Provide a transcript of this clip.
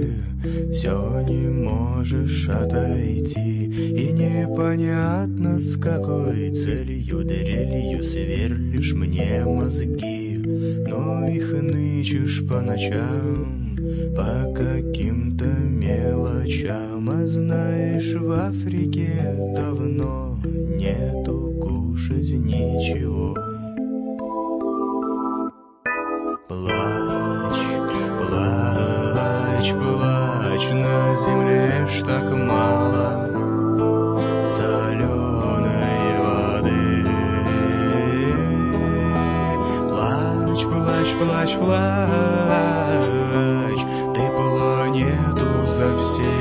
все не можешь отойти, и непонятно, с какой целью, дрелью сверлишь мне мозги. Но их нычешь по ночам, по каким-то мелочам. А знаешь, в Африке давно нету кушать ничего. Плачь, плачь, плачь, на земле ж так мало соленой воды. Плачь, плачь, плачь, плачь, ты планету совсем